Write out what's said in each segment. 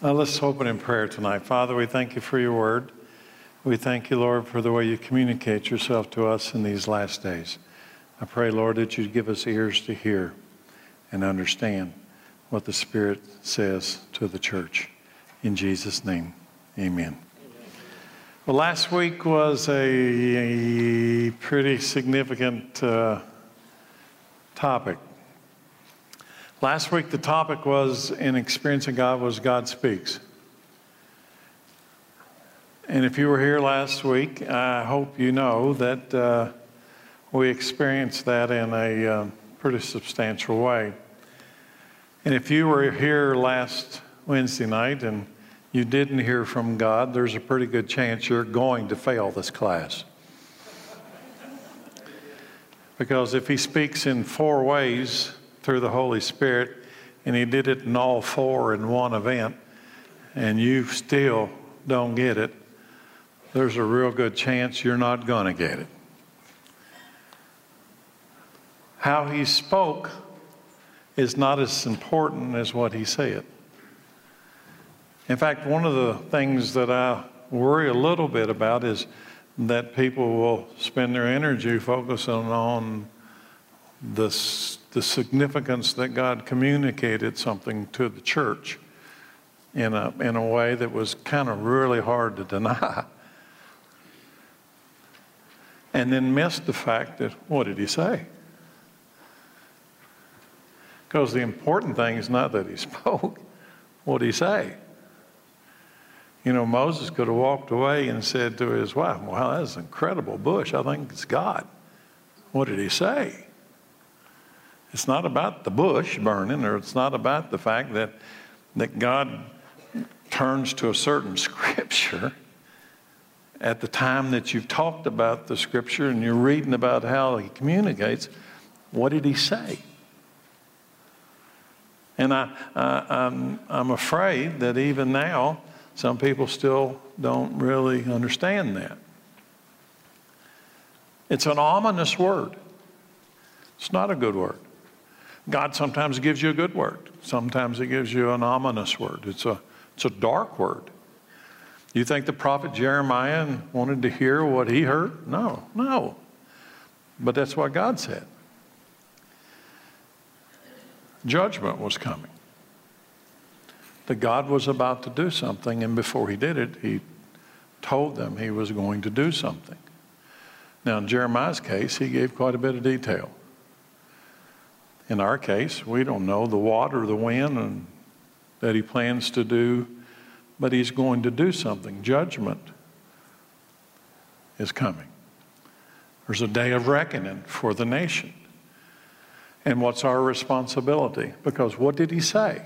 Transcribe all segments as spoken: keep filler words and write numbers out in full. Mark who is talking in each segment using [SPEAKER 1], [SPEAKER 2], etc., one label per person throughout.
[SPEAKER 1] Uh, let's open in prayer tonight. Father, we thank you for your word. We thank you, Lord, for the way you communicate yourself to us in these last days. I pray, Lord, that you give us ears to hear and understand what the Spirit says to the church. In Jesus' name, amen. Well, last week was a, a pretty significant uh, topic. Last week, the topic was, in experiencing God, was God speaks. And if you were here last week, I hope you know that uh, we experienced that in a uh, pretty substantial way. And if you were here last Wednesday night and you didn't hear from God, there's a pretty good chance you're going to fail this class. Because if he speaks in four ways through the Holy Spirit, and he did it in all four in one event, and you still don't get it, there's a real good chance you're not going to get it. How he spoke is not as important as what he said. In fact, one of the things that I worry a little bit about is that people will spend their energy focusing on the, the significance that God communicated something to the church in a, in a way that was kind of really hard to deny. And then missed the fact that, what did he say? Because the important thing is not that he spoke. What did he say? You know, Moses could have walked away and said to his wife, wow, that's an incredible bush. I think it's God. What did he say? It's not about the bush burning, or it's not about the fact that, that God turns to a certain scripture at the time that you've talked about the scripture and you're reading about how he communicates. What did he say? And I, I, I'm, I'm afraid that even now, some people still don't really understand that. It's an ominous word. It's not a good word. God sometimes gives you a good word. Sometimes he gives you an ominous word. It's a, it's a dark word. You think the prophet Jeremiah wanted to hear what he heard? No, no. But that's what God said. Judgment was coming. That God was about to do something, and before he did it, he told them he was going to do something. Now, in Jeremiah's case, he gave quite a bit of detail. In our case, we don't know the water, the wind, and that he plans to do, but he's going to do something. Judgment is coming. There's a day of reckoning for the nation. And what's our responsibility? Because what did he say?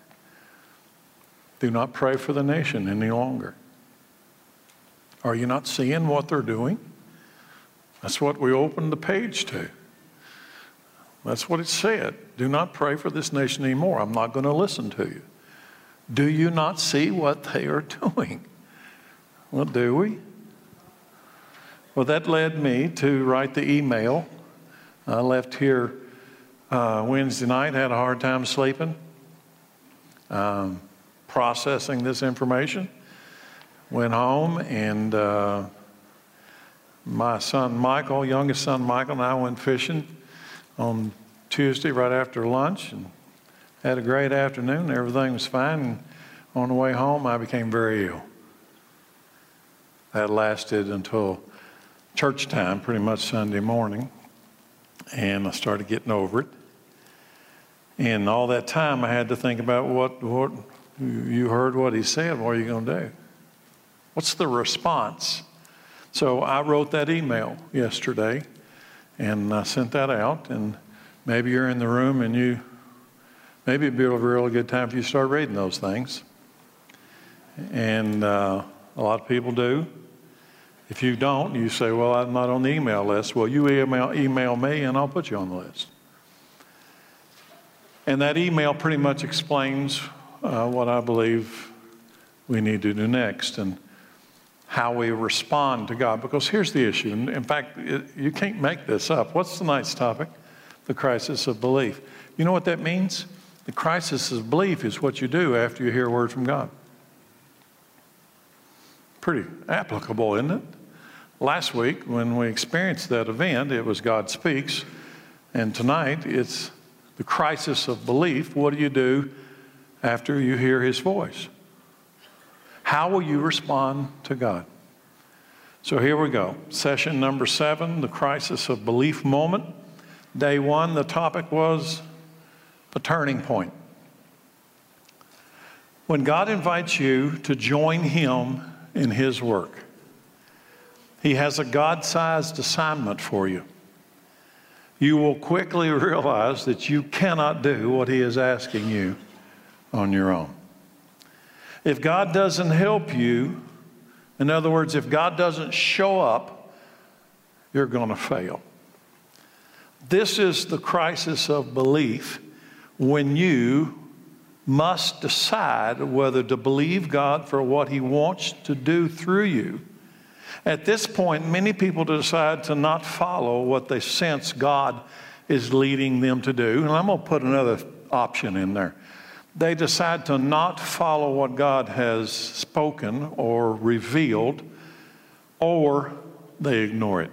[SPEAKER 1] Do not pray for the nation any longer. Are you not seeing what they're doing? That's what we opened the page to. That's what it said. Do not pray for this nation anymore. I'm not going to listen to you. Do you not see what they are doing? Well, do we? Well, that led me to write the email. I left here uh, Wednesday night, had a hard time sleeping, um, processing this information. Went home, and uh, my son Michael, youngest son Michael, and I went fishing on Tuesday right after lunch, and had a great afternoon. Everything was fine. And on the way home, I became very ill. That lasted until church time, pretty much Sunday morning, and I started getting over it. And all that time, I had to think about what, what you heard what he said. What are you going to do? What's the response? So I wrote that email yesterday, and I sent that out. And maybe you're in the room, and you maybe it'd be a really good time for you to start reading those things. And uh, a lot of people do. If you don't, you say, well, I'm not on the email list. Well, you email, email me, and I'll put you on the list. And that email pretty much explains uh, what I believe we need to do next and how we respond to God. Because here's the issue. And in fact, it, you can't make this up. What's tonight's topic? The crisis of belief. You know what that means? The crisis of belief is what you do after you hear a word from God. Pretty applicable, isn't it? Last week, when we experienced that event, it was God Speaks. And tonight, it's the crisis of belief. What do you do after you hear his voice? How will you respond to God? So here we go. Session number seven, the crisis of belief moment. Day one, the topic was a turning point. When God invites you to join him in his work, he has a God-sized assignment for you. You will quickly realize that you cannot do what he is asking you on your own. If God doesn't help you, in other words, if God doesn't show up, you're going to fail. This is the crisis of belief when you must decide whether to believe God for what he wants to do through you. At this point, many people decide to not follow what they sense God is leading them to do. And I'm going to put another option in there. They decide to not follow what God has spoken or revealed, or they ignore it.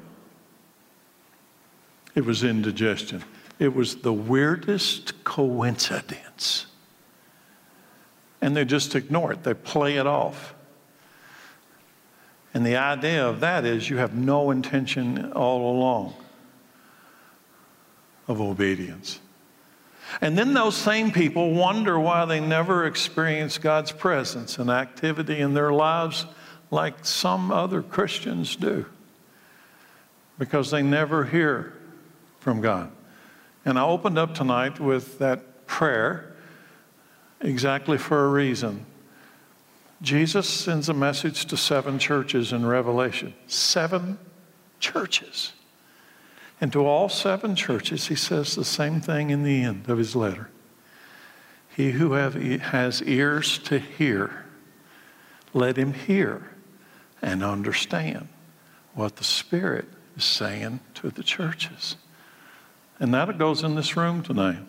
[SPEAKER 1] It was indigestion. It was the weirdest coincidence. And they just ignore it. They play it off. And the idea of that is you have no intention all along of obedience. And then those same people wonder why they never experience God's presence and activity in their lives like some other Christians do. Because they never hear from God. And I opened up tonight with that prayer exactly for a reason. Jesus sends a message to seven churches in Revelation. Seven churches. And to all seven churches, he says the same thing in the end of his letter. He who have, has ears to hear, let him hear and understand what the Spirit is saying to the churches. And that goes in this room tonight.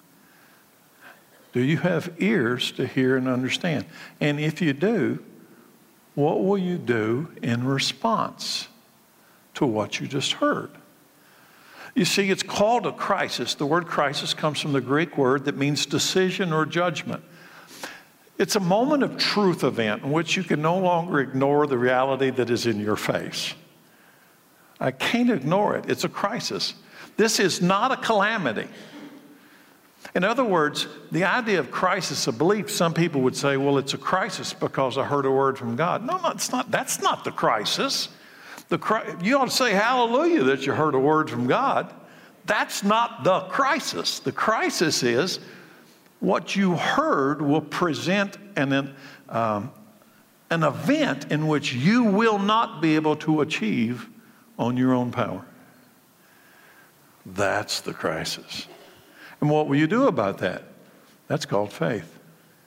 [SPEAKER 1] Do you have ears to hear and understand? And if you do, what will you do in response to what you just heard? You see, it's called a crisis. The word crisis comes from the Greek word that means decision or judgment. It's a moment of truth event in which you can no longer ignore the reality that is in your face. I can't ignore it. It's a crisis. This is not a calamity. In other words, the idea of crisis of belief, some people would say, well, it's a crisis because I heard a word from God. No, no, it's not. That's not the crisis. The, you ought to say hallelujah that you heard a word from God. That's not the crisis. The crisis is what you heard will present an, um, an event in which you will not be able to achieve on your own power. That's the crisis. And what will you do about that? That's called faith.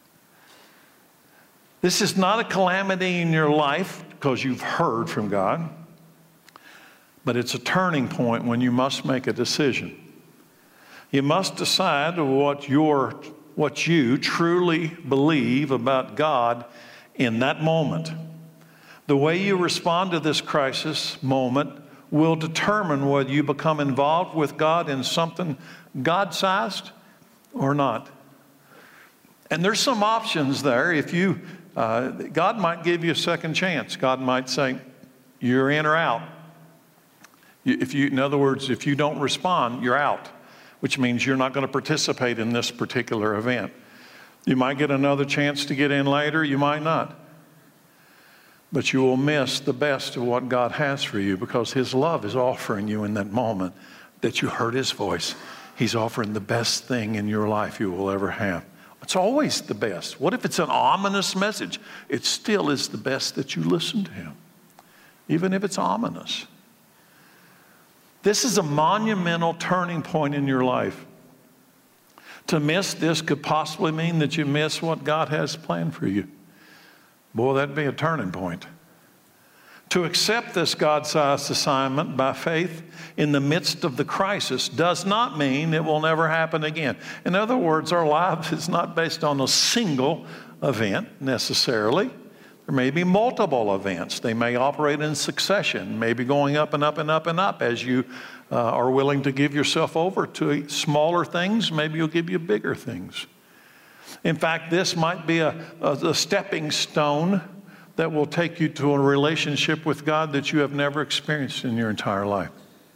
[SPEAKER 1] This is not a calamity in your life because you've heard from God, but it's a turning point when you must make a decision. You must decide what, your, what you truly believe about God in that moment. The way you respond to this crisis moment will determine whether you become involved with God in something God-sized or not. And there's some options there. If you, uh, God might give you a second chance. God might say, you're in or out. If you, in other words, if you don't respond, you're out, which means you're not going to participate in this particular event. You might get another chance to get in later. You might not. But you will miss the best of what God has for you because his love is offering you in that moment that you heard his voice. He's offering the best thing in your life you will ever have. It's always the best. What if it's an ominous message? It still is the best that you listen to him, even if it's ominous. This is a monumental turning point in your life. To miss this could possibly mean that you miss what God has planned for you. Boy, that'd be a turning point. To accept this God-sized assignment by faith in the midst of the crisis does not mean it will never happen again. In other words, our life is not based on a single event necessarily. There may be multiple events. They may operate in succession, maybe going up and up and up and up as you uh, are willing to give yourself over to smaller things. Maybe He'll give you bigger things. In fact, this might be a, a, a stepping stone that will take you to a relationship with God that you have never experienced in your entire life.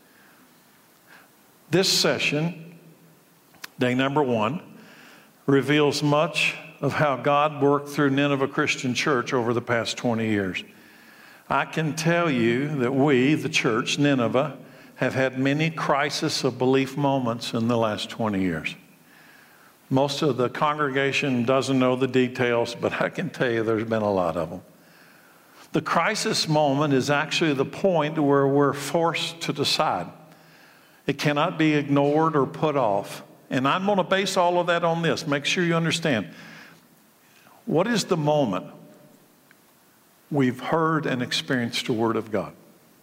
[SPEAKER 1] This session, day number one, reveals much of how God worked through Nineveh Christian Church over the past twenty years. I can tell you that we, the church, Nineveh, have had many crisis of belief moments in the last twenty years. Most of the congregation doesn't know the details, but I can tell you there's been a lot of them. The crisis moment is actually the point where we're forced to decide. It cannot be ignored or put off. And I'm going to base all of that on this. Make sure you understand. What is the moment we've heard and experienced the Word of God?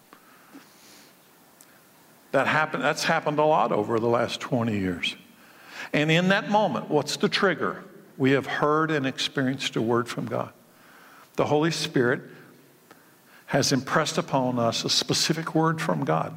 [SPEAKER 1] That happened, that's happened a lot over the last twenty years. And in that moment, what's the trigger? We have heard and experienced a word from God. The Holy Spirit has impressed upon us a specific word from God.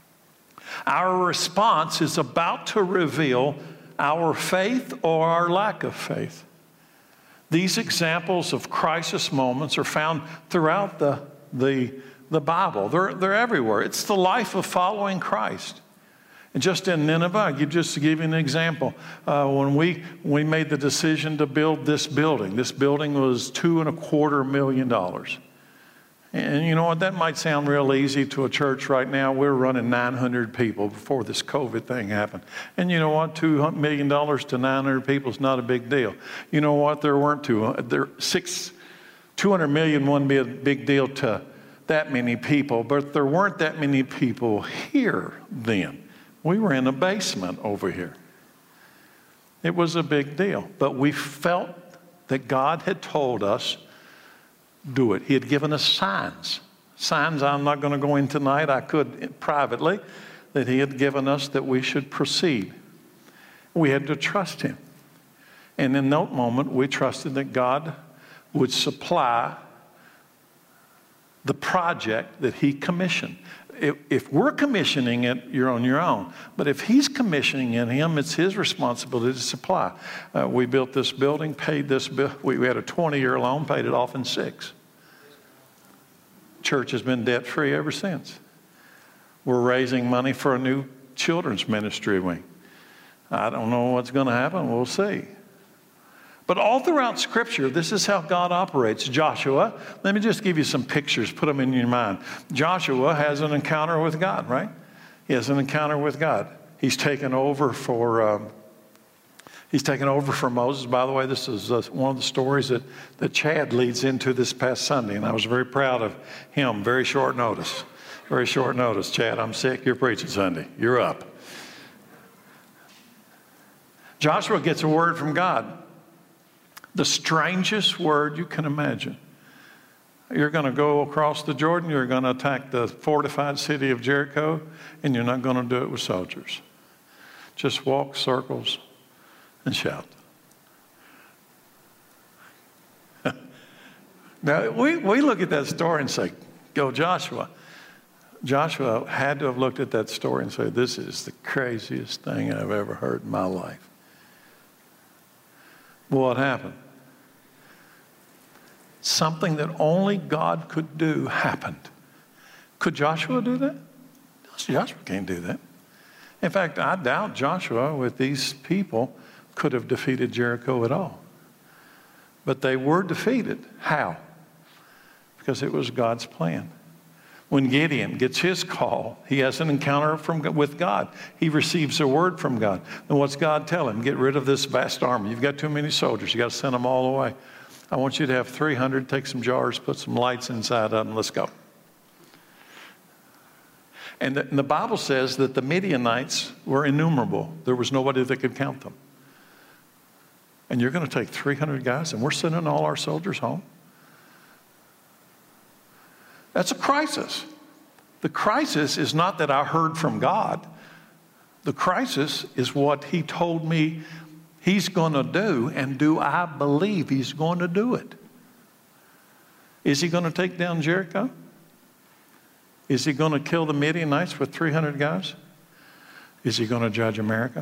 [SPEAKER 1] Our response is about to reveal our faith or our lack of faith. These examples of crisis moments are found throughout the, the, the Bible. They're, they're everywhere. It's the life of following Christ. And just in Nineveh, I give, just to give you an example, uh, when we, we made the decision to build this building, this building was two and a quarter million dollars. And you know what, that might sound real easy to a church right now. We're running nine hundred people before this COVID thing happened. And you know what, two million dollars to nine hundred people is not a big deal. You know what, there weren't two, there, six, two hundred million wouldn't be a big deal to that many people, but there weren't that many people here then. We were in a basement over here. It was a big deal, but we felt that God had told us, do it. He had given us signs. Signs I'm not going to go in tonight. I could privately, that He had given us that we should proceed. We had to trust Him. And in that moment, we trusted that God would supply the project that He commissioned. If, if we're commissioning it, you're on your own. But if He's commissioning it, Him, it's His responsibility to supply. Uh, we built this building, paid this bill. We, we had a twenty-year loan, paid it off in six. Church has been debt-free ever since. We're raising money for a new children's ministry wing. I don't know what's going to happen. We'll see. But all throughout Scripture, this is how God operates. Joshua, let me just give you some pictures, put them in your mind. Joshua has an encounter with God, right? He has an encounter with God. He's taken over for um, he's taken over for Moses. By the way, this is uh, one of the stories that, that Chad leads into this past Sunday, and I was very proud of him. Very short notice. Very short notice. Chad, I'm sick. You're preaching Sunday. You're up. Joshua gets a word from God. The strangest word you can imagine. You're going to go across the Jordan, you're going to attack the fortified city of Jericho, and you're not going to do it with soldiers. Just walk circles and shout. Now, we, we look at that story and say, go Joshua. Joshua had to have looked at that story and said, this is the craziest thing I've ever heard in my life. What happened? Something that only God could do happened. Could Joshua do that? Joshua can't do that. In fact, I doubt Joshua with these people could have defeated Jericho at all. But they were defeated. How? Because it was God's plan. When Gideon gets his call, he has an encounter from, with God. He receives a word from God. And what's God tell him? Get rid of this vast army. You've got too many soldiers. You've got to send them all away. I want you to have three hundred, take some jars, put some lights inside of them, let's go. And the, and the Bible says that the Midianites were innumerable. There was nobody that could count them. And you're going to take three hundred guys and we're sending all our soldiers home? That's a crisis. The crisis is not that I heard from God. The crisis is what He told me He's going to do, and do I believe He's going to do it? Is he going to take down Jericho? Is he going to kill the Midianites with three hundred guys? Is he going to judge America?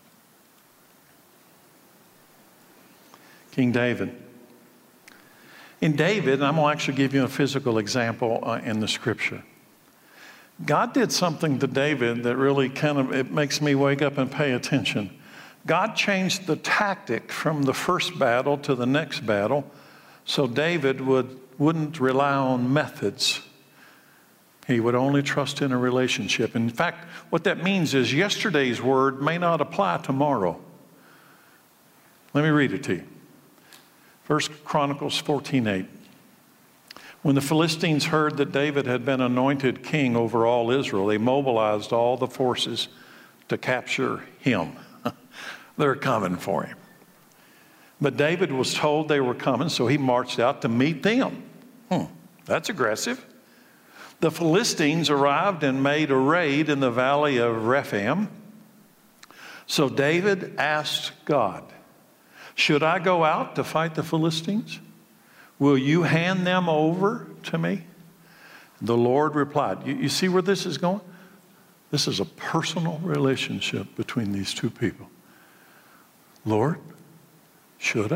[SPEAKER 1] King David. In David, and I'm going to actually give you a physical example uh, in the scripture. God did something to David that really kind of, it makes me wake up and pay attention. God changed the tactic from the first battle to the next battle so David would, wouldn't rely on methods. He would only trust in a relationship. In fact, what that means is yesterday's word may not apply tomorrow. Let me read it to you. First Chronicles fourteen eight. When the Philistines heard that David had been anointed king over all Israel, they mobilized all the forces to capture him. They're coming for him. But David was told they were coming, so he marched out to meet them. Hmm, that's aggressive. The Philistines arrived and made a raid in the valley of Rephaim. So David asked God, should I go out to fight the Philistines? Will you hand them over to me? The Lord replied. You, you see where this is going? This is a personal relationship between these two people. Lord, should I?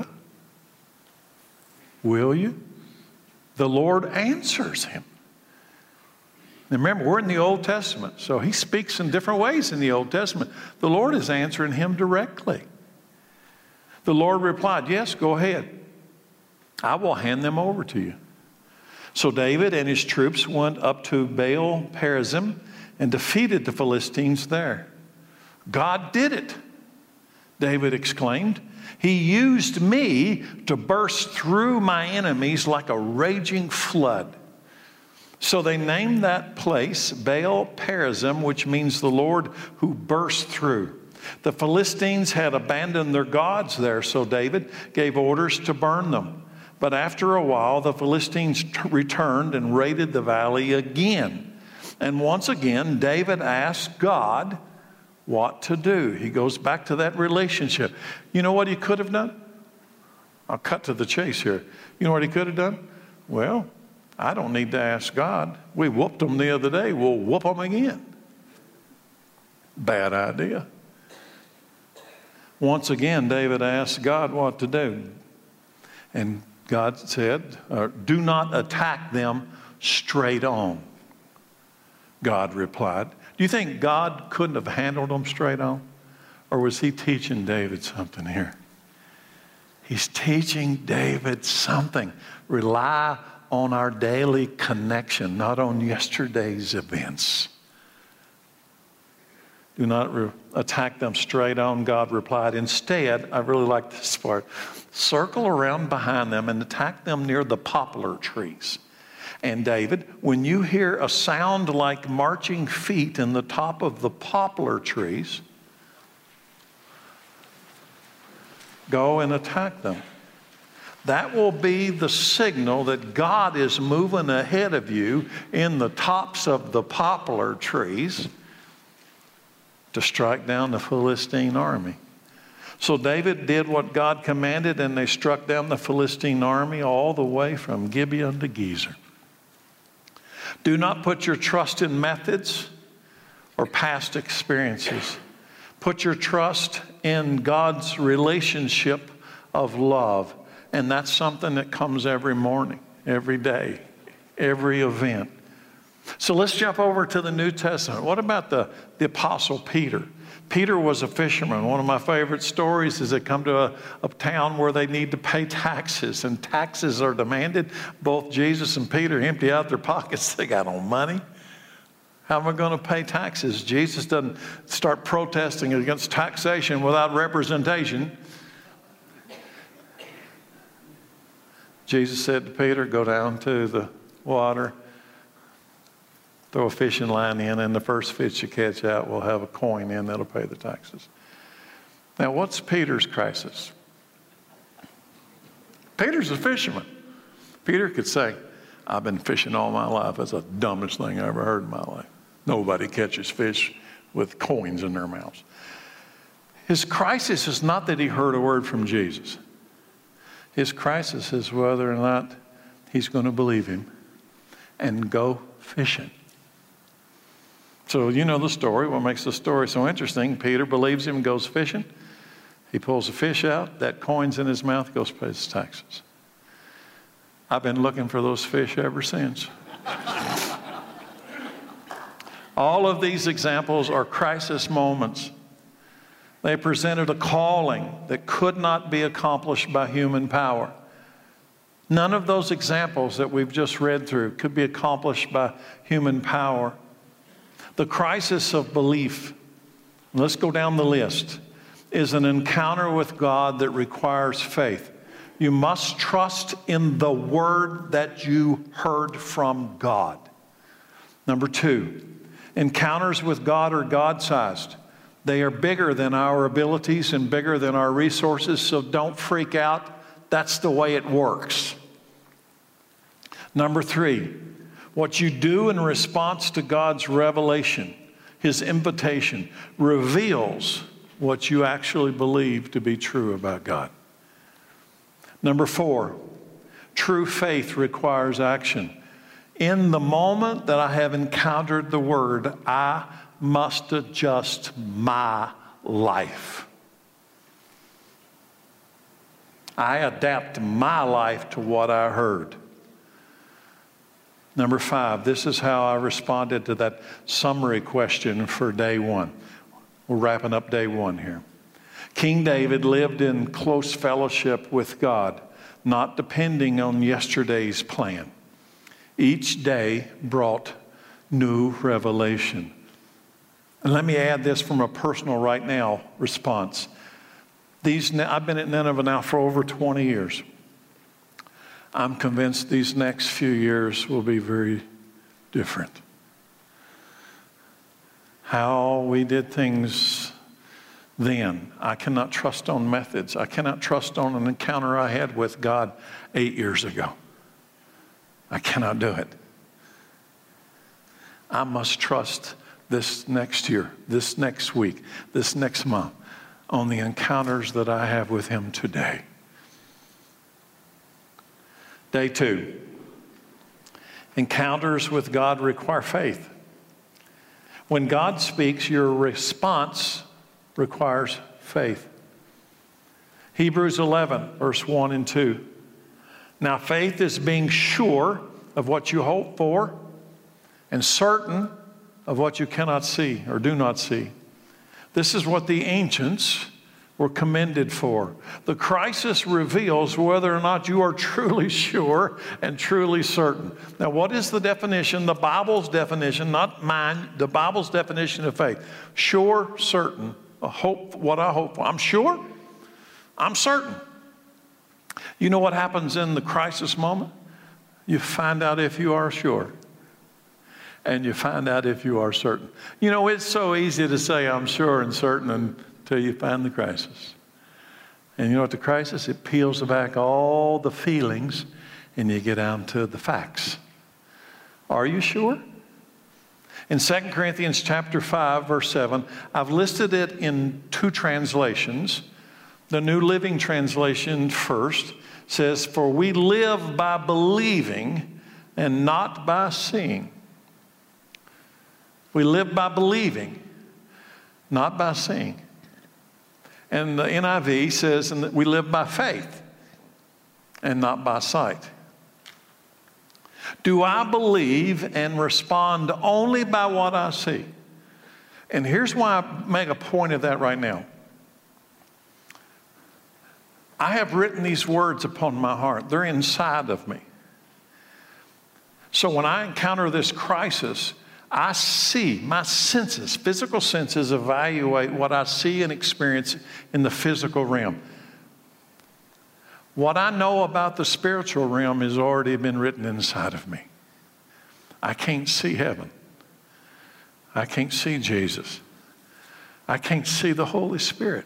[SPEAKER 1] Will you? The Lord answers him. And remember, we're in the Old Testament, so he speaks in different ways in the Old Testament. The Lord is answering him directly. The Lord replied, yes, go ahead. I will hand them over to you. So David and his troops went up to Baal Perazim and defeated the Philistines there. God did it, David exclaimed. He used me to burst through my enemies like a raging flood. So they named that place Baal Perazim, which means the Lord who burst through. The Philistines had abandoned their gods there, so David gave orders to burn them. But after a while, the Philistines t- returned and raided the valley again. And once again, David asked God what to do. He goes back to that relationship. You know what he could have done? I'll cut to the chase here. You know what he could have done? Well, I don't need to ask God. We whooped them the other day. We'll whoop them again. Bad idea. Once again, David asked God what to do. And God said, uh, do not attack them straight on. God replied. Do you think God couldn't have handled them straight on? Or was he teaching David something here? He's teaching David something. Rely on our daily connection, not on yesterday's events. Do not re- attack them straight on, God replied. Instead, I really like this part, circle around behind them and attack them near the poplar trees. And David, when you hear a sound like marching feet in the top of the poplar trees, go and attack them. That will be the signal that God is moving ahead of you in the tops of the poplar trees to strike down the Philistine army. So David did what God commanded, and they struck down the Philistine army all the way from Gibeon to Gezer. Do not put your trust in methods or past experiences. Put your trust in God's relationship of love. And that's something that comes every morning, every day, every event. So let's jump over to the New Testament. What about the, the Apostle Peter? Peter was a fisherman. One of my favorite stories is they come to a, a town where they need to pay taxes, and taxes are demanded. Both Jesus and Peter empty out their pockets. They got no money. How am I going to pay taxes? Jesus doesn't start protesting against taxation without representation. Jesus said to Peter, go down to the water, throw a fishing line in, and the first fish you catch out will have a coin in that'll pay the taxes. Now, what's Peter's crisis? Peter's a fisherman. Peter could say, I've been fishing all my life. That's the dumbest thing I ever heard in my life. Nobody catches fish with coins in their mouths. His crisis is not that he heard a word from Jesus. His crisis is whether or not he's going to believe him and go fishing. So you know the story. What makes the story so interesting, Peter believes him and goes fishing. He pulls a fish out. That coin's in his mouth. He goes pay his taxes. I've been looking for those fish ever since. All of these examples are crisis moments. They presented a calling that could not be accomplished by human power. None of those examples that we've just read through could be accomplished by human power. The crisis of belief, let's go down the list, is an encounter with God that requires faith. You must trust in the word that you heard from God. Number two, encounters with God are God-sized. They are bigger than our abilities and bigger than our resources, so don't freak out. That's the way it works. Number three, what you do in response to God's revelation, his invitation, reveals what you actually believe to be true about God. Number four, true faith requires action. In the moment that I have encountered the word, I must adjust my life. I adapt my life to what I heard. Number five, this is how I responded to that summary question for day one. We're wrapping up day one here. King David lived in close fellowship with God, not depending on yesterday's plan. Each day brought new revelation. And let me add this from a personal right now response. These, I've been at Nineveh now for over twenty years. I'm convinced these next few years will be very different. How we did things then, I cannot trust on methods. I cannot trust on an encounter I had with God eight years ago. I cannot do it. I must trust this next year, this next week, this next month on the encounters that I have with him today. Day two, encounters with God require faith. When God speaks, your response requires faith. Hebrews eleven, verse one and two. Now faith is being sure of what you hope for and certain of what you cannot see or do not see. This is what the ancients were commended for. The crisis reveals whether or not you are truly sure and truly certain. Now, what is the definition? The Bible's definition, not mine, the Bible's definition of faith. Sure, certain, a hope, what I hope for. I'm sure, I'm certain. You know what happens in the crisis moment? You find out if you are sure. And you find out if you are certain. You know, it's so easy to say I'm sure and certain until you find the crisis. And you know what the crisis? It peels back all the feelings and you get down to the facts. Are you sure? In Second Corinthians chapter five, verse seven, I've listed it in two translations. The New Living Translation first says, "For we live by believing and not by seeing." We live by believing, not by seeing. And the N I V says that we live by faith and not by sight. Do I believe and respond only by what I see? And here's why I make a point of that right now. I have written these words upon my heart. They're inside of me. So when I encounter this crisis, I see, my senses, physical senses evaluate what I see and experience in the physical realm. What I know about the spiritual realm has already been written inside of me. I can't see heaven. I can't see Jesus. I can't see the Holy Spirit.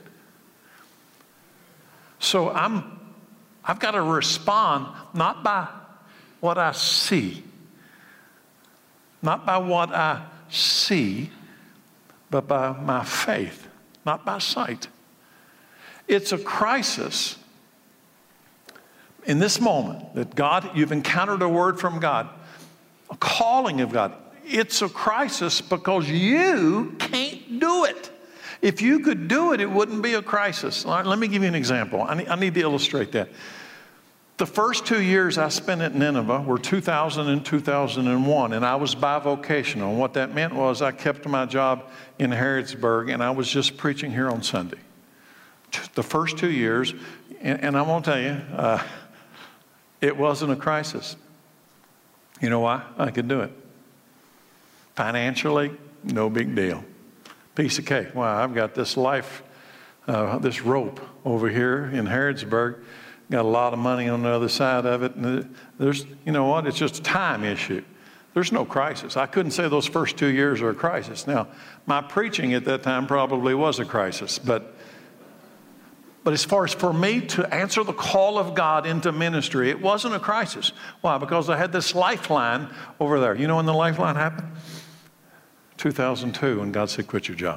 [SPEAKER 1] So I'm, I've got to respond not by what I see, not by what I see, but by my faith, not by sight. It's a crisis in this moment that God, you've encountered a word from God, a calling of God. It's a crisis because you can't do it. If you could do it, it wouldn't be a crisis. All right, let me give you an example. I need, I need to illustrate that. The first two years I spent at Nineveh were two thousand and two thousand one, and I was bivocational. And what that meant was I kept my job in Harrodsburg, and I was just preaching here on Sunday. The first two years, and, and I'm going to tell you, uh, it wasn't a crisis. You know why? I could do it. Financially, no big deal. Piece of cake. Wow, I've got this life, uh, this rope over here in Harrodsburg. Got a lot of money on the other side of it. And there's, you know what? It's just a time issue. There's no crisis. I couldn't say those first two years are a crisis. Now, my preaching at that time probably was a crisis. But, but as far as for me to answer the call of God into ministry, it wasn't a crisis. Why? Because I had this lifeline over there. You know when the lifeline happened? two thousand two, when God said, quit your job.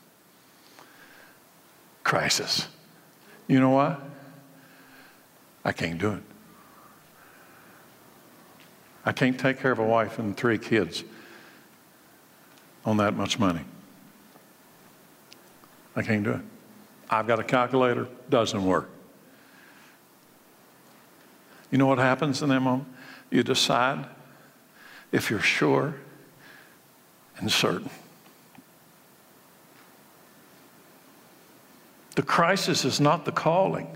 [SPEAKER 1] Crisis. You know why? I can't do it. I can't take care of a wife and three kids on that much money. I can't do it. I've got a calculator, doesn't work. You know what happens in that moment? You decide if you're sure and certain. The crisis is not the calling.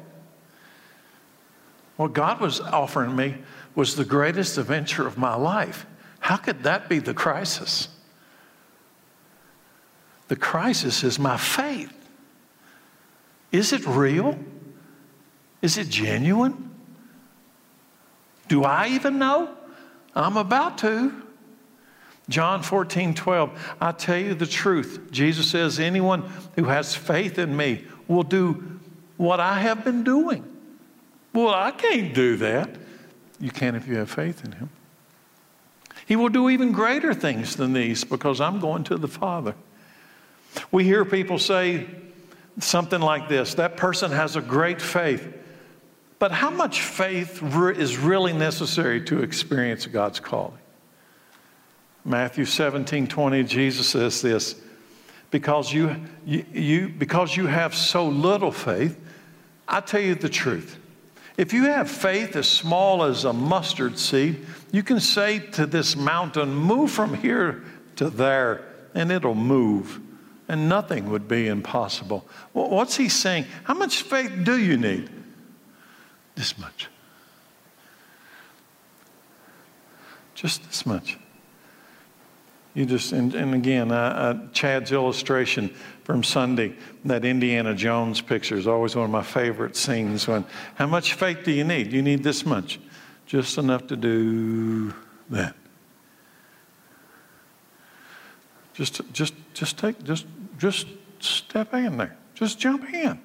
[SPEAKER 1] What God was offering me was the greatest adventure of my life. How could that be the crisis? The crisis is my faith. Is it real? Is it genuine? Do I even know? I'm about to. John fourteen twelve, I tell you the truth. Jesus says, anyone who has faith in me will do what I have been doing. Well, I can't do that. You can if you have faith in him. He will do even greater things than these because I'm going to the Father. We hear people say something like this, that person has a great faith. But how much faith is really necessary to experience God's calling? Matthew seventeen twenty, Jesus says this, because you, you, you, because you have so little faith, I tell you the truth. If you have faith as small as a mustard seed, you can say to this mountain, move from here to there, and it'll move, and nothing would be impossible. Well, what's he saying? How much faith do you need? This much. Just this much. You just, and, and again, uh, uh, Chad's illustration from Sunday, that Indiana Jones picture is always one of my favorite scenes. When, how much faith do you need? You need this much. Just enough to do that. Just, just, just take, just, just step in there. Just jump in.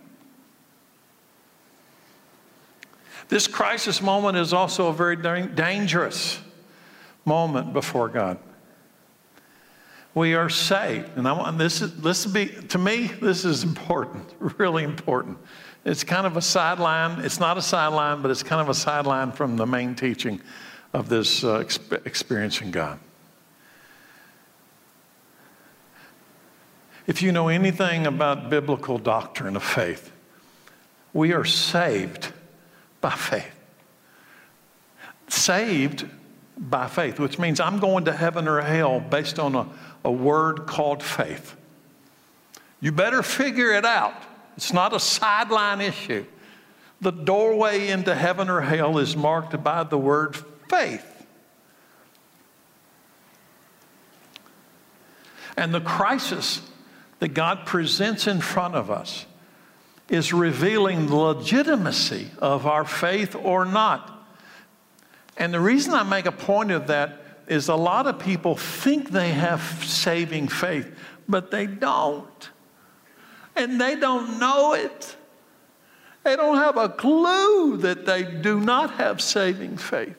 [SPEAKER 1] This crisis moment is also a very dangerous moment before God. We are saved, and I want this is this be to me. This is important, really important. It's kind of a sideline. It's not a sideline, but it's kind of a sideline from the main teaching of this uh, exp- experiencing God. If you know anything about biblical doctrine of faith, we are saved by faith. Saved by faith, which means I'm going to heaven or hell based on a, a word called faith. You better figure it out. It's not a sideline issue. The doorway into heaven or hell is marked by the word faith. And the crisis that God presents in front of us is revealing the legitimacy of our faith or not. And the reason I make a point of that is a lot of people think they have saving faith, but they don't. And they don't know it. They don't have a clue that they do not have saving faith.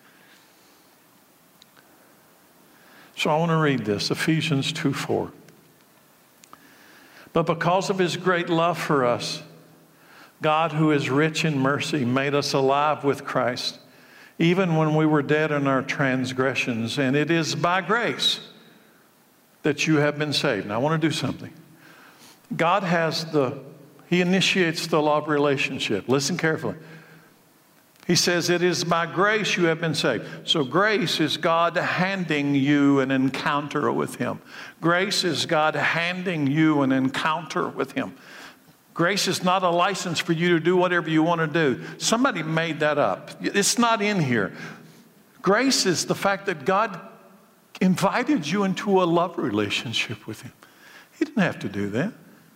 [SPEAKER 1] So I want to read this, Ephesians two four. But because of his great love for us, God, who is rich in mercy, made us alive with Christ, even when we were dead in our transgressions. And it is by grace that you have been saved. Now, I want to do something. God has the, He initiates the law of relationship. Listen carefully. He says, it is by grace you have been saved. So grace is God handing you an encounter with Him. Grace is God handing you an encounter with Him. Grace is not a license for you to do whatever you want to do. Somebody made that up. It's not in here. Grace is the fact that God invited you into a love relationship with Him. He didn't have to do that.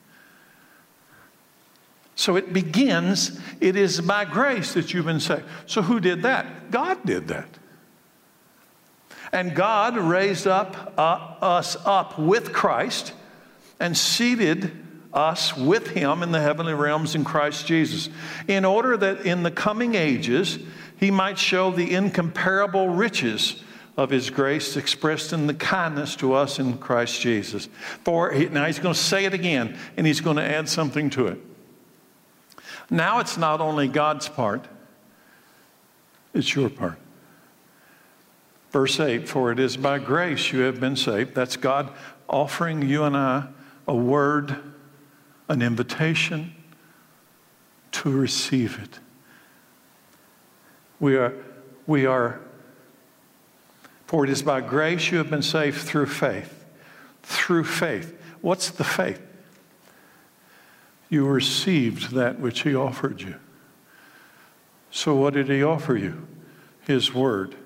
[SPEAKER 1] So it begins, it is by grace that you've been saved. So who did that? God did that. And God raised up uh, us up with Christ and seated us with Him in the heavenly realms in Christ Jesus, in order that in the coming ages He might show the incomparable riches of His grace expressed in the kindness to us in Christ Jesus. For, now He's going to say it again, and He's going to add something to it. Now it's not only God's part, it's your part. Verse eight, for it is by grace you have been saved. That's God offering you and I a word, an invitation to receive it. We are, we are, for it is by grace you have been saved through faith. Through faith. What's the faith? You received that which He offered you. So what did He offer you? His word.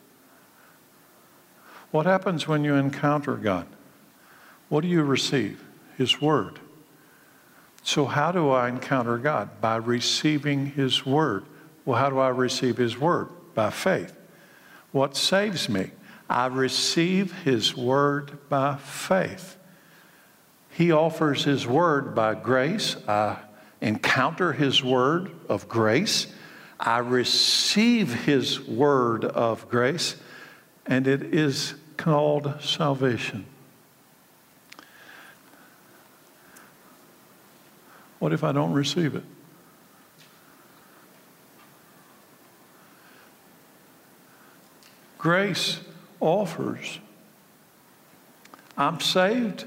[SPEAKER 1] What happens when you encounter God? What do you receive? His word. So how do I encounter God? By receiving His word. Well, how do I receive His word? By faith. What saves me? I receive His word by faith. He offers His word by grace. I encounter His word of grace. I receive His word of grace, and it is called salvation. What if I don't receive it? Grace offers. I'm saved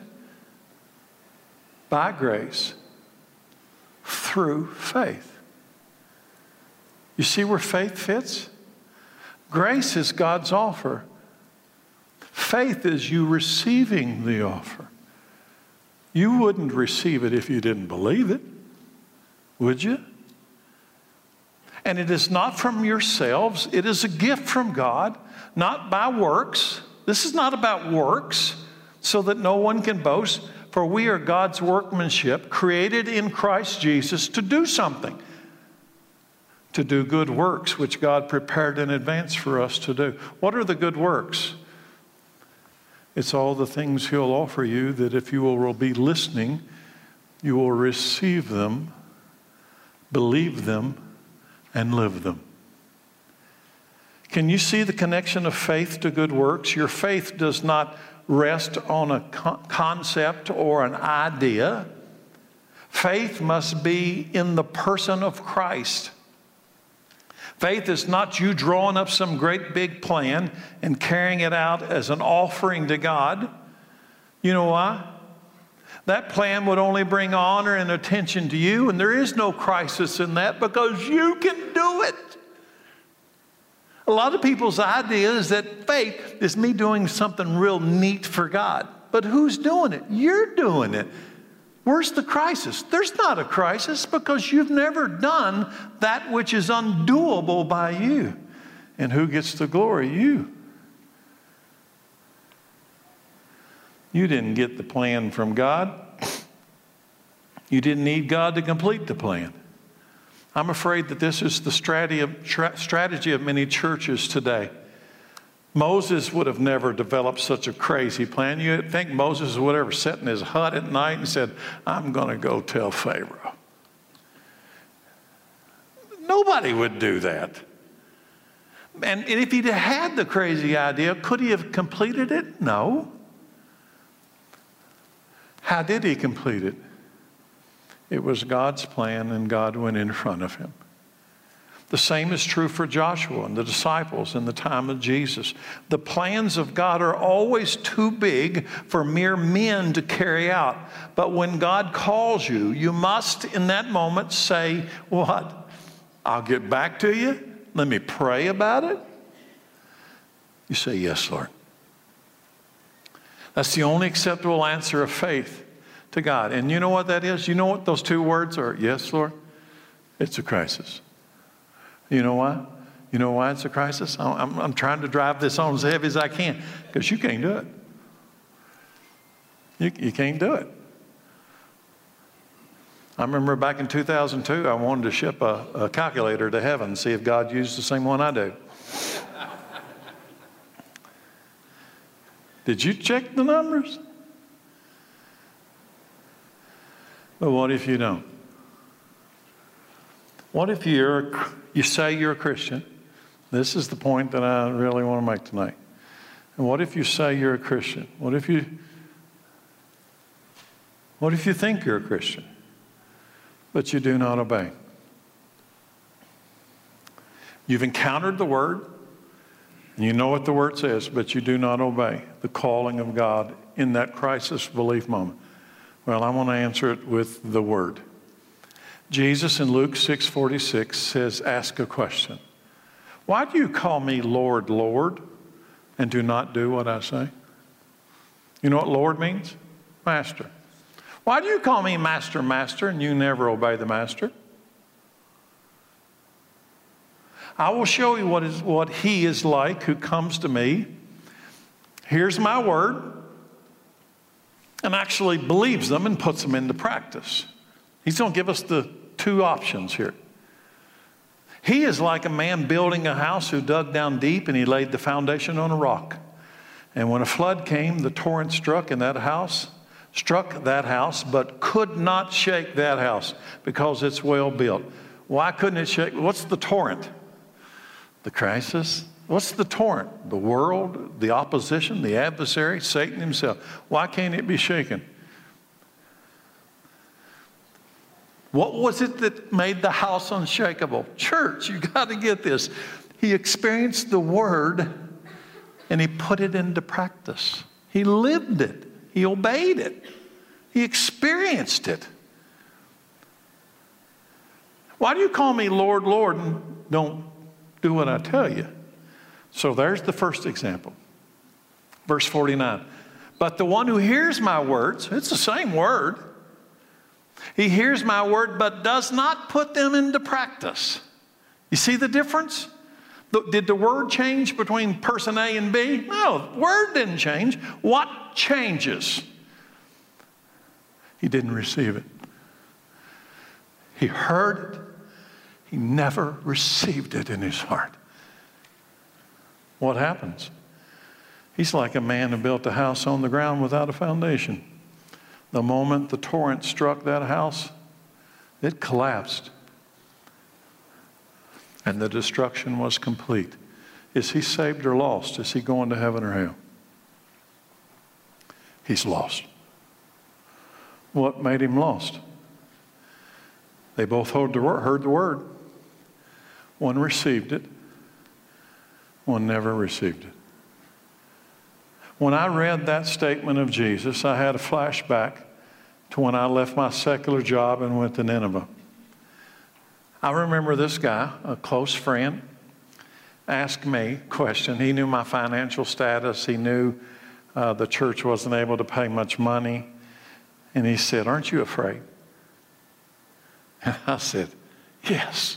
[SPEAKER 1] by grace through faith. You see where faith fits? Grace is God's offer. Faith is you receiving the offer. You wouldn't receive it if you didn't believe it, would you? And it is not from yourselves. It is a gift from God, not by works. This is not about works, so that no one can boast. For we are God's workmanship, created in Christ Jesus to do something. To do good works, which God prepared in advance for us to do. What are the good works? It's all the things He'll offer you that if you will be listening, you will receive them, believe them, and live them. Can you see the connection of faith to good works? Your faith does not rest on a concept or an idea. Faith must be in the person of Christ. Faith is not you drawing up some great big plan and carrying it out as an offering to God. You know why? That plan would only bring honor and attention to you, and there is no crisis in that because you can do it. A lot of people's idea is that faith is me doing something real neat for God. But who's doing it? You're doing it. Where's the crisis? There's not a crisis because you've never done that which is undoable by you. And who gets the glory? You. You didn't get the plan from God. You didn't need God to complete the plan. I'm afraid that this is the strategy of, strategy of many churches today. Moses would have never developed such a crazy plan. You think Moses would ever sit in his hut at night and said, I'm going to go tell Pharaoh. Nobody would do that. And if he'd had the crazy idea, could he have completed it? No. How did he complete it? It was God's plan, and God went in front of him. The same is true for Joshua and the disciples in the time of Jesus. The plans of God are always too big for mere men to carry out. But when God calls you, you must in that moment say, what? I'll get back to you. Let me pray about it. You say, yes, Lord. That's the only acceptable answer of faith to God. And you know what that is? You know what those two words are? Yes, Lord. It's a crisis. You know why? You know why it's a crisis? I'm, I'm trying to drive this on as heavy as I can, because you can't do it. You, you can't do it. I remember back in two thousand two, I wanted to ship a, a calculator to heaven and see if God used the same one I do. Did you check the numbers? But what if you don't? What if you're, you say you're a Christian? This is the point that I really want to make tonight. And what if you say you're a Christian? What if you, what if you think you're a Christian, but you do not obey? You've encountered the Word, and you know what the Word says, but you do not obey the calling of God in that crisis belief moment. Well, I want to answer it with the Word. Jesus in Luke six forty-six says, ask a question. Why do you call me Lord, Lord, and do not do what I say? You know what Lord means? Master. Why do you call me Master, Master, and you never obey the Master? I will show you what is what he is like who comes to me, hears my word, and actually believes them and puts them into practice. He's going to give us the two options here. He is like a man building a house who dug down deep and he laid the foundation on a rock. And when a flood came, the torrent struck in that house, struck that house, but could not shake that house because it's well built. Why couldn't it shake? What's the torrent? The crisis. What's the torrent? The world, the opposition, the adversary, Satan himself. Why can't it be shaken? What was it that made the house unshakable? Church, you got to get this. He experienced the word and he put it into practice. He lived it. He obeyed it. He experienced it. Why do you call me Lord, Lord, and don't do what I tell you? So there's the first example. Verse forty-nine. But the one who hears my words, it's the same word. He hears my word, but does not put them into practice. You see the difference? Did the word change between person A and B? No, the word didn't change. What changes? He didn't receive it. He heard it. He never received it in his heart. What happens? He's like a man who built a house on the ground without a foundation. The moment the torrent struck that house, it collapsed. And the destruction was complete. Is he saved or lost? Is he going to heaven or hell? He's lost. What made him lost? They both heard the word. Heard the word. One received it. One never received it. When I read that statement of Jesus, I had a flashback to when I left my secular job and went to Nineveh. I remember this guy, a close friend, asked me a question. He knew my financial status. He knew uh, the church wasn't able to pay much money. And he said, "Aren't you afraid?" And I said, "Yes."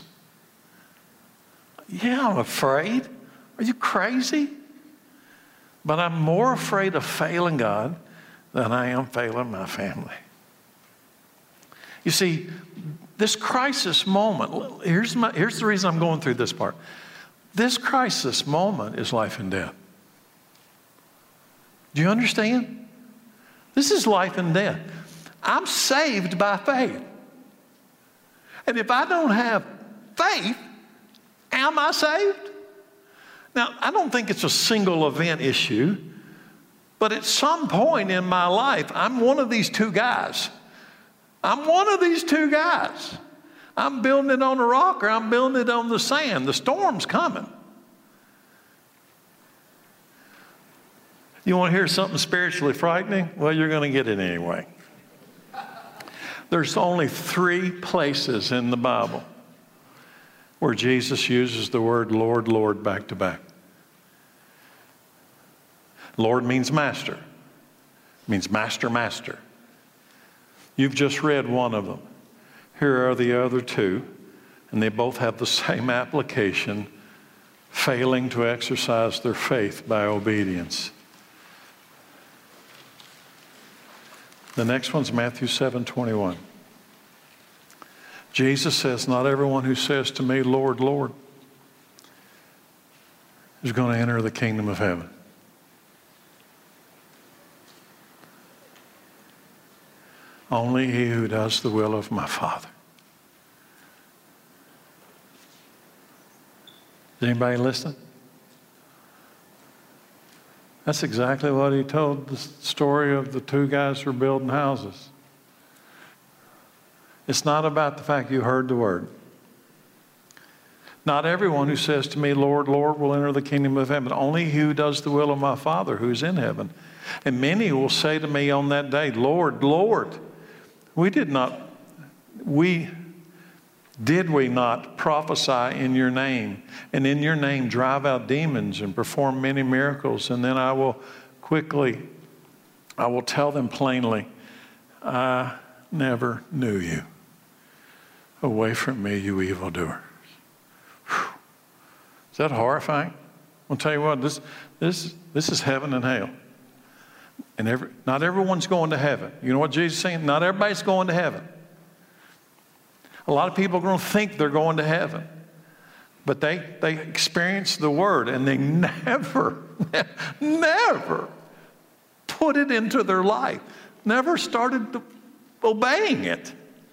[SPEAKER 1] "Yeah, I'm afraid. Are you crazy? But I'm more afraid of failing God than I am failing my family." You see, this crisis moment, here's, my, here's the reason I'm going through this part. This crisis moment is life and death. Do you understand? This is life and death. I'm saved by faith. And if I don't have faith, am I saved? Now, I don't think it's a single event issue, but at some point in my life, I'm one of these two guys. I'm one of these two guys. I'm building it on the rock or I'm building it on the sand. The storm's coming. You want to hear something spiritually frightening? Well, you're going to get it anyway. There's only three places in the Bible where Jesus uses the word Lord, Lord back to back. Lord means master. It means master, master. You've just read one of them. Here are the other two, and they both have the same application, failing to exercise their faith by obedience. The next one's Matthew seven twenty-one. Jesus says, not everyone who says to me, Lord, Lord, is going to enter the kingdom of heaven. Only he who does the will of my Father. Is anybody listening? That's exactly what he told the story of the two guys who were building houses. It's not about the fact you heard the word. Not everyone who says to me, Lord, Lord, will enter the kingdom of heaven. Only he who does the will of my Father who is in heaven. And many will say to me on that day, Lord, Lord, we did not, we, did we not prophesy in your name, and in your name drive out demons and perform many miracles? And then I will quickly, I will tell them plainly, I never knew you. Away from me, you evildoers. Whew. Is that horrifying? I'll tell you what, this, this, this is heaven and hell. And every, not everyone's going to heaven. You know what Jesus is saying? Not everybody's going to heaven. A lot of people are going to think they're going to heaven. But they, they experience the word and they never, never put it into their life. Never started obeying it.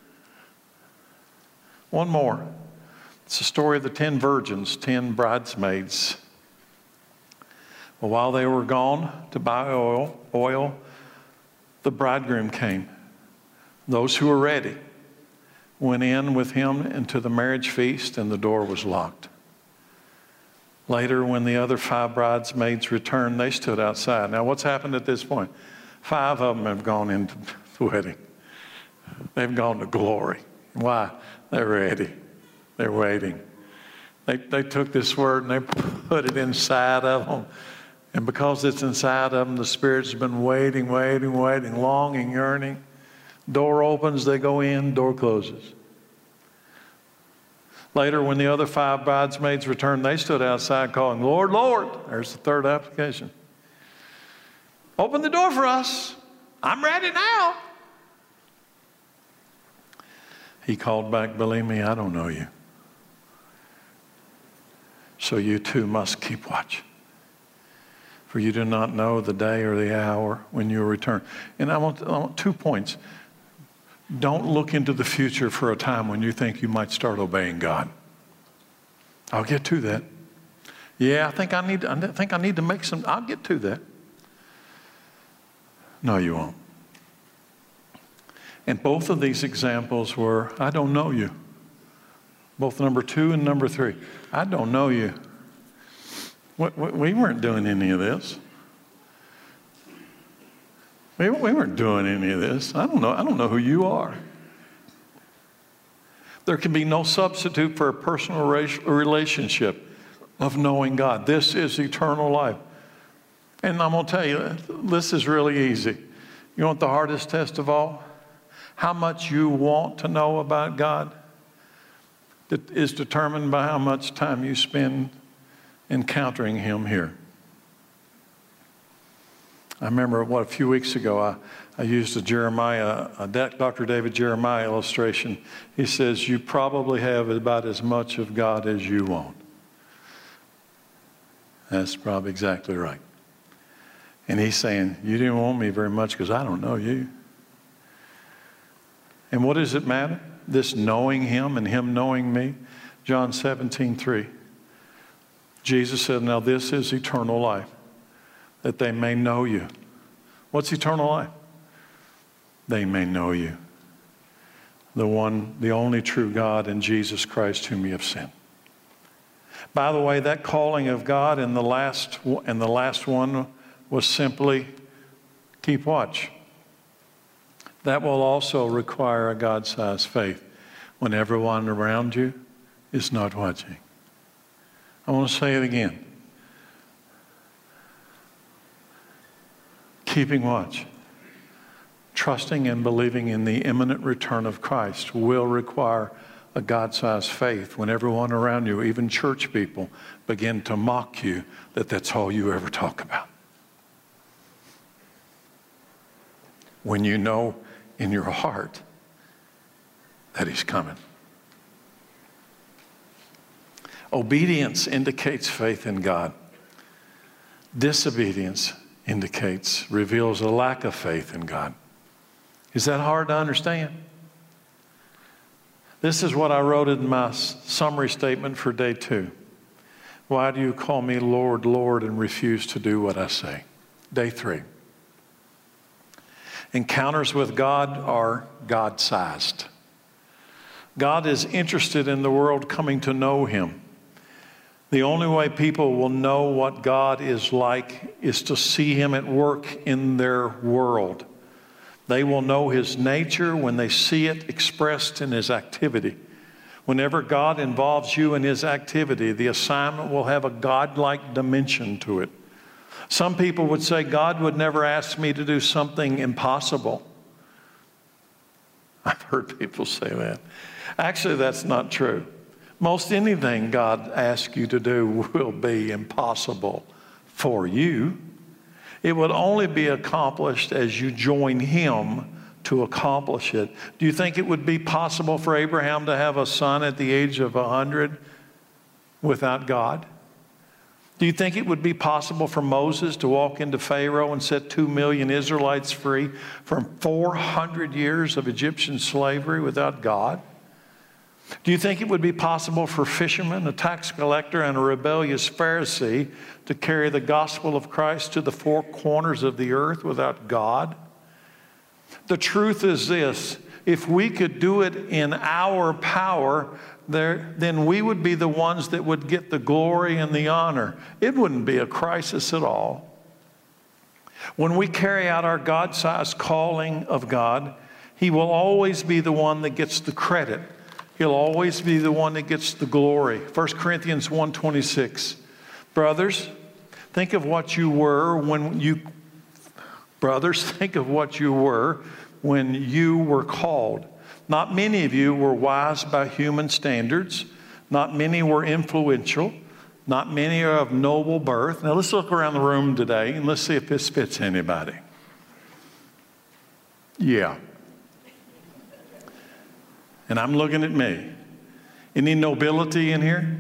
[SPEAKER 1] One more. It's the story of the ten virgins, ten bridesmaids. Well, while they were gone to buy oil, oil, the bridegroom came. Those who were ready went in with him into the marriage feast, and the door was locked. Later, when the other five bridesmaids returned, they stood outside. Now, what's happened at this point? Five of them have gone into the wedding. They've gone to glory. Why? They're ready. They're waiting. They, they took this word and they put it inside of them. And because it's inside of them, the Spirit's been waiting, waiting, waiting, longing, yearning. Door opens, they go in, door closes. Later, when the other five bridesmaids returned, they stood outside calling, Lord, Lord. There's the third application. Open the door for us. I'm ready now. He called back, believe me, I don't know you. So you too must keep watch. For you do not know the day or the hour when you will return. And I want, I want two points. Don't look into the future for a time when you think you might start obeying God. I'll get to that. Yeah, I think I need to, I think I need to make some, I'll get to that. No, you won't. And both of these examples were, I don't know you. Both number two and number three. I don't know you. We weren't doing any of this. We weren't doing any of this. I don't know. I don't know who you are. There can be no substitute for a personal relationship of knowing God. This is eternal life. And I'm going to tell you, this is really easy. You want the hardest test of all? How much you want to know about God is determined by how much time you spend encountering Him here. I remember, what, a few weeks ago, I, I used a Jeremiah, a Doctor David Jeremiah illustration. He says, you probably have about as much of God as you want. That's probably exactly right. And he's saying, you didn't want me very much because I don't know you. And what does it matter? This knowing Him and Him knowing me? John seventeen three. Jesus said, now this is eternal life, that they may know you. What's eternal life? They may know you. the one, the only true God, and Jesus Christ whom you have sent. By the way, that calling of God in the last and the last one was simply keep watch. That will also require a God-sized faith when everyone around you is not watching. I want to say it again. Keeping watch, trusting and believing in the imminent return of Christ will require a God-sized faith when everyone around you, even church people, begin to mock you that that's all you ever talk about. When you know in your heart that he's coming. Obedience indicates faith in God. Disobedience indicates, reveals a lack of faith in God. Is that hard to understand? This is what I wrote in my summary statement for day two. Why do you call me Lord, Lord, and refuse to do what I say? Day three. Encounters with God are God-sized. God is interested in the world coming to know him. The only way people will know what God is like is to see him at work in their world. They will know his nature when they see it expressed in his activity. Whenever God involves you in his activity, the assignment will have a God-like dimension to it. Some people would say, God would never ask me to do something impossible. I've heard people say that. Actually, that's not true. Most anything God asks you to do will be impossible for you. It would only be accomplished as you join him to accomplish it. Do you think it would be possible for Abraham to have a son at the age of one hundred without God? Do you think it would be possible for Moses to walk into Pharaoh and set two million Israelites free from four hundred years of Egyptian slavery without God? Do you think it would be possible for fishermen, a tax collector, and a rebellious Pharisee to carry the gospel of Christ to the four corners of the earth without God? The truth is this: if we could do it in our power, there, then we would be the ones that would get the glory and the honor. It wouldn't be a crisis at all. When we carry out our God-sized calling of God, he will always be the one that gets the credit. He'll always be the one that gets the glory. First Corinthians one twenty-six. Brothers, think of what you were when you brothers, think of what you were when you were called. Not many of you were wise by human standards. Not many were influential. Not many are of noble birth. Now let's look around the room today and let's see if this fits anybody. Yeah. And I'm looking at me. Any nobility in here?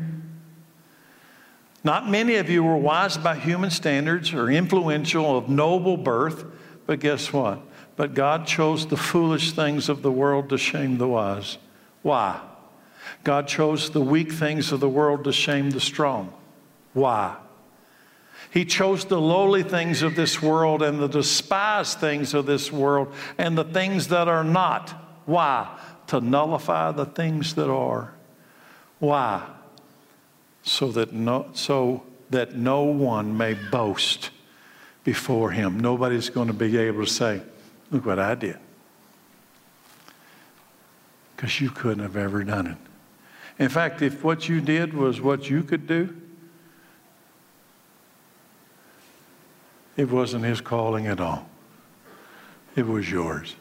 [SPEAKER 1] Not many of you were wise by human standards or influential of noble birth, but guess what? But God chose the foolish things of the world to shame the wise. Why? God chose the weak things of the world to shame the strong. Why? He chose the lowly things of this world and the despised things of this world and the things that are not. Why? To nullify the things that are. Why? So that no, so that no one may boast before him. Nobody's going to be able to say, look what I did. Because you couldn't have ever done it. In fact, if what you did was what you could do, it wasn't his calling at all. It was yours.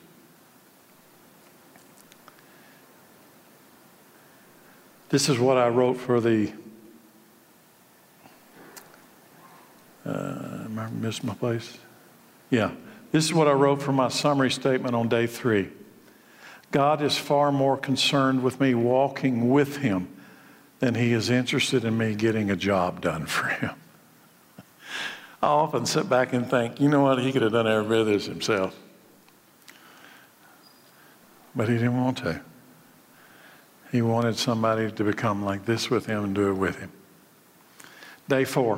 [SPEAKER 1] This is what I wrote for the, uh, I missed my place. Yeah, this is what I wrote for my summary statement on day three. God is far more concerned with me walking with him than he is interested in me getting a job done for him. I often sit back and think, you know what, he could have done every bit of this himself. But he didn't want to. He wanted somebody to become like this with him and do it with him. Day four.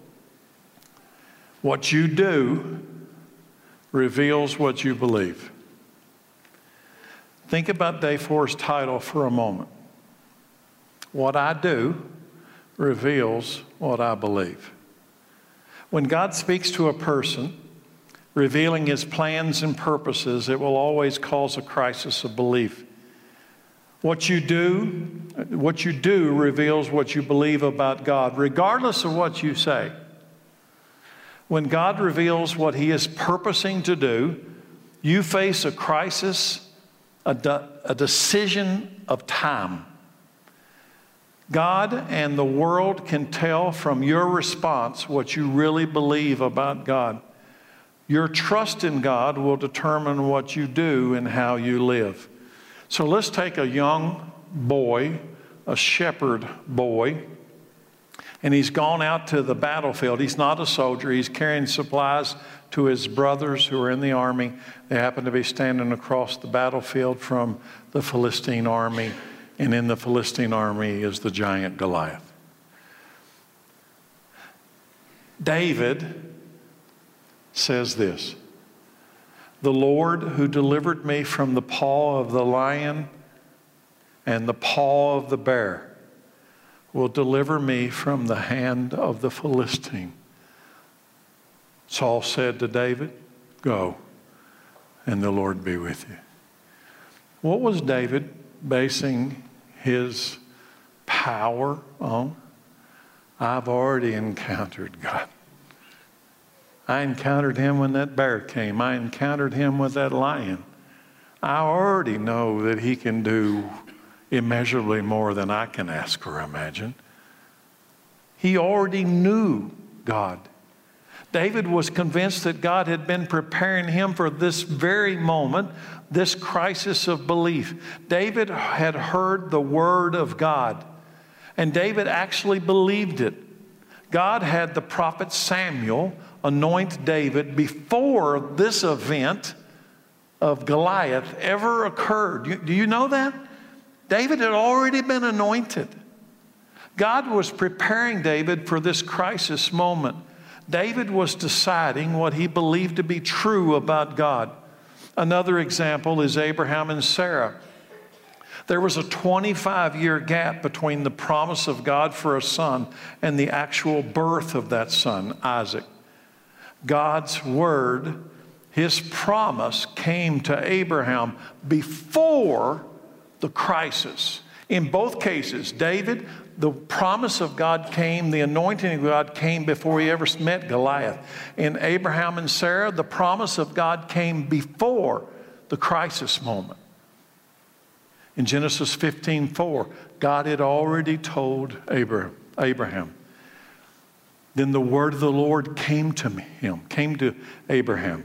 [SPEAKER 1] What you do reveals what you believe. Think about day four's title for a moment. What I do reveals what I believe. When God speaks to a person, revealing his plans and purposes, it will always cause a crisis of belief. What you do, what you do reveals what you believe about God, regardless of what you say. When God reveals what he is purposing to do, you face a crisis, a, de- a decision of time. God and the world can tell from your response what you really believe about God. Your trust in God will determine what you do and how you live. So let's take a young boy, a shepherd boy, and he's gone out to the battlefield. He's not a soldier. He's carrying supplies to his brothers who are in the army. They happen to be standing across the battlefield from the Philistine army. And in the Philistine army is the giant Goliath. David says this, "The Lord who delivered me from the paw of the lion and the paw of the bear will deliver me from the hand of the Philistine." Saul said to David, "Go, and the Lord be with you." What was David basing his power on? I've already encountered God. I encountered him when that bear came. I encountered him with that lion. I already know that he can do immeasurably more than I can ask or imagine. He already knew God. David was convinced that God had been preparing him for this very moment, this crisis of belief. David had heard the word of God, and David actually believed it. God had the prophet Samuel anoint David before this event of Goliath ever occurred. Do you know that? David had already been anointed. God was preparing David for this crisis moment. David was deciding what he believed to be true about God. Another example is Abraham and Sarah. There was a twenty-five year gap between the promise of God for a son and the actual birth of that son, Isaac. God's word, his promise, came to Abraham before the crisis. In both cases, David, the promise of God came, the anointing of God came before he ever met Goliath. In Abraham and Sarah, the promise of God came before the crisis moment. In Genesis fifteen four, God had already told Abraham. Then the word of the Lord came to him, came to Abraham.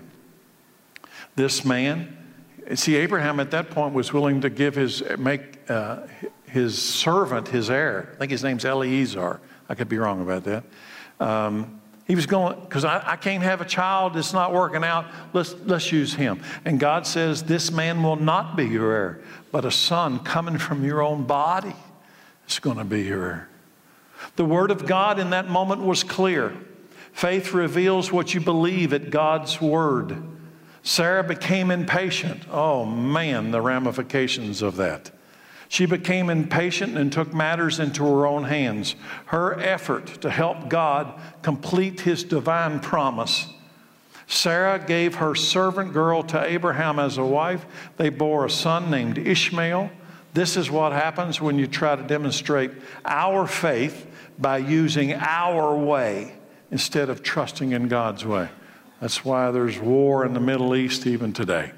[SPEAKER 1] This man, see, Abraham at that point was willing to give his, make uh, his servant his heir. I think his name's Eliezer. I could be wrong about that. Um, he was going, because I, I can't have a child, it's not working out, let's, let's use him. And God says, this man will not be your heir, but a son coming from your own body is going to be your heir. The word of God in that moment was clear. Faith reveals what you believe at God's word. Sarah became impatient. Oh man, the ramifications of that. She became impatient and took matters into her own hands. Her effort to help God complete his divine promise. Sarah gave her servant girl to Abraham as a wife. They bore a son named Ishmael. This is what happens when you try to demonstrate our faith by using our way instead of trusting in God's way. That's why there's war in the Middle East even today.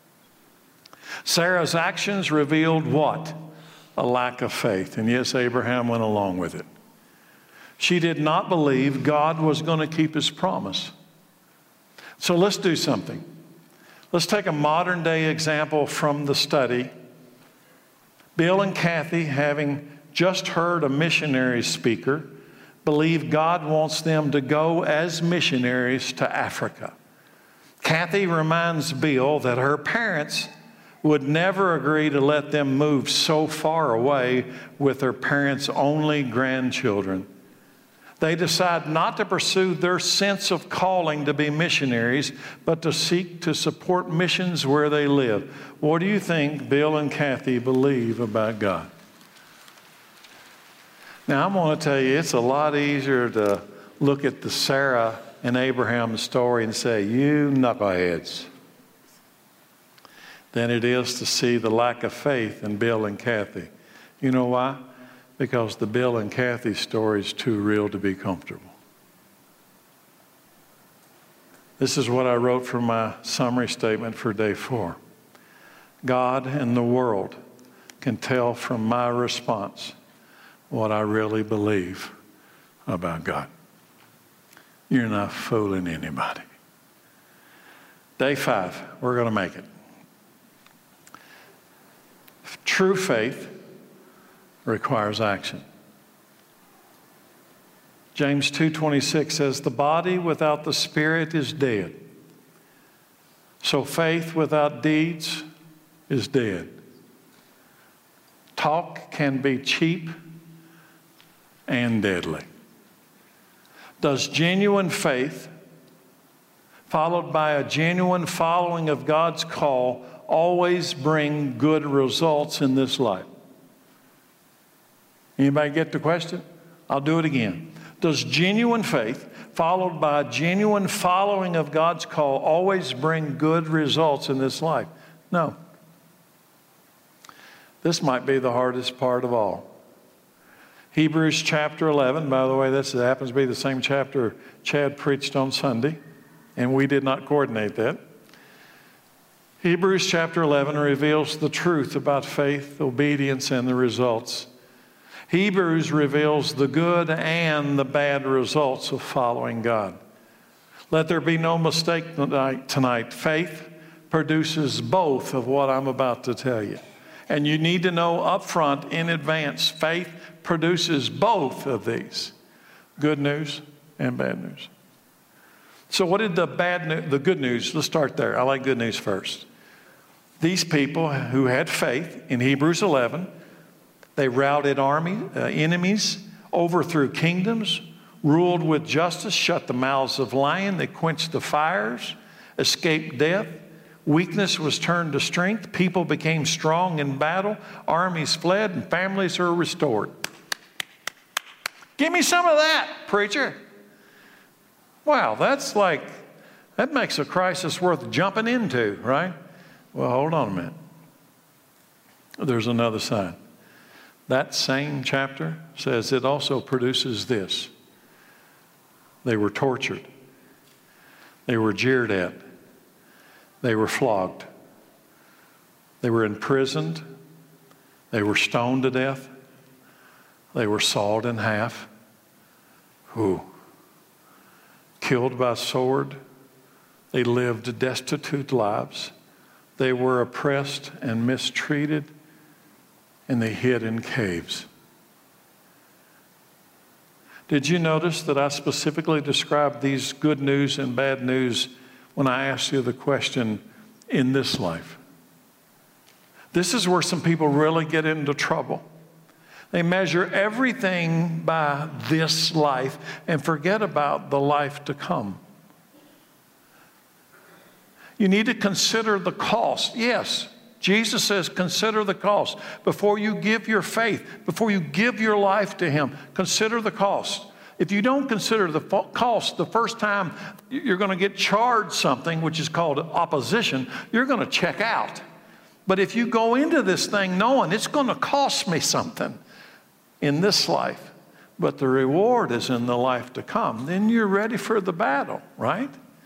[SPEAKER 1] Sarah's actions revealed what? A lack of faith. And yes, Abraham went along with it. She did not believe God was going to keep his promise. So let's do something. Let's take a modern day example from the study. Bill and Kathy, having just heard a missionary speaker, believe God wants them to go as missionaries to Africa. Kathy reminds Bill that her parents would never agree to let them move so far away with their parents' only grandchildren. They decide not to pursue their sense of calling to be missionaries, but to seek to support missions where they live. What do you think Bill and Kathy believe about God? Now, I'm going to tell you, it's a lot easier to look at the Sarah and Abraham story and say, you knuckleheads, than it is to see the lack of faith in Bill and Kathy. You know why? Because the Bill and Kathy story is too real to be comfortable. This is what I wrote for my summary statement for day four. God and the world can tell from my response what I really believe about God. You're not fooling anybody. Day five, we're going to make it. True faith requires action. James two twenty-six says, the body without the spirit is dead. So faith without deeds is dead. Talk can be cheap and deadly. Does genuine faith, followed by a genuine following of God's call, always bring good results in this life? Anybody get the question? I'll do it again. Does genuine faith, followed by a genuine following of God's call, always bring good results in this life? No. This might be the hardest part of all. Hebrews chapter eleven, by the way, this happens to be the same chapter Chad preached on Sunday, and we did not coordinate that. Hebrews chapter eleven reveals the truth about faith, obedience, and the results. Hebrews reveals the good and the bad results of following God. Let there be no mistake tonight. Faith produces both of what I'm about to tell you. And you need to know up front in advance, faith produces both of these, good news and bad news. So what did the bad news, the good news, let's start there. I like good news first. These people who had faith in Hebrews eleven, they routed army, uh, enemies, overthrew kingdoms, ruled with justice, shut the mouths of lions, they quenched the fires, escaped death. Weakness was turned to strength. People became strong in battle. Armies fled and families were restored. Give me some of that, preacher. Wow, that's like, that makes a crisis worth jumping into, right? Well, hold on a minute. There's another side. That same chapter says it also produces this. They were tortured. They were jeered at. They were flogged. They were imprisoned. They were stoned to death. They were sawed in half. Who? Killed by sword. They lived destitute lives. They were oppressed and mistreated, and they hid in caves. Did you notice that I specifically described these good news and bad news when I asked you the question, in this life? This is where some people really get into trouble. They measure everything by this life and forget about the life to come. You need to consider the cost. Yes, Jesus says consider the cost. Before you give your faith, before you give your life to Him, consider the cost. If you don't consider the cost the first time you're going to get charged something, which is called opposition, you're going to check out. But if you go into this thing knowing it's going to cost me something in this life, but the reward is in the life to come, then you're ready for the battle, right?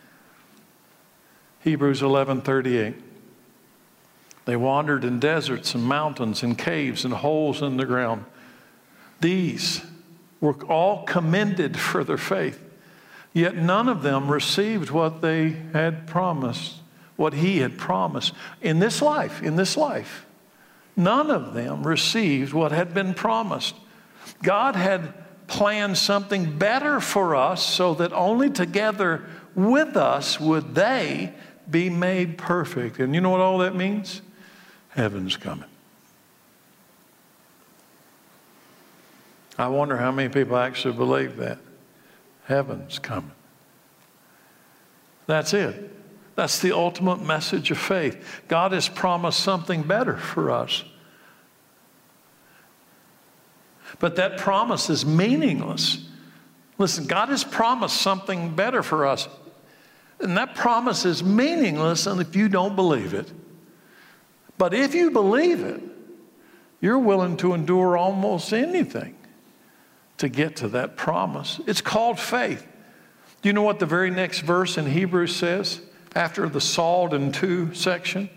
[SPEAKER 1] Hebrews eleven thirty-eight. They wandered in deserts and mountains and caves and holes in the ground. These were all commended for their faith, yet none of them received what they had promised, what He had promised. In this life, in this life, none of them received what had been promised. God had planned something better for us so that only together with us would they be made perfect. And you know what all that means? Heaven's coming. I wonder how many people actually believe that. Heaven's coming. That's it. That's the ultimate message of faith. God has promised something better for us. But that promise is meaningless. Listen, God has promised something better for us. And that promise is meaningless if you don't believe it. But if you believe it, you're willing to endure almost anything to get to that promise. It's called faith. Do you know what the very next verse in Hebrews says? After the salt and two section,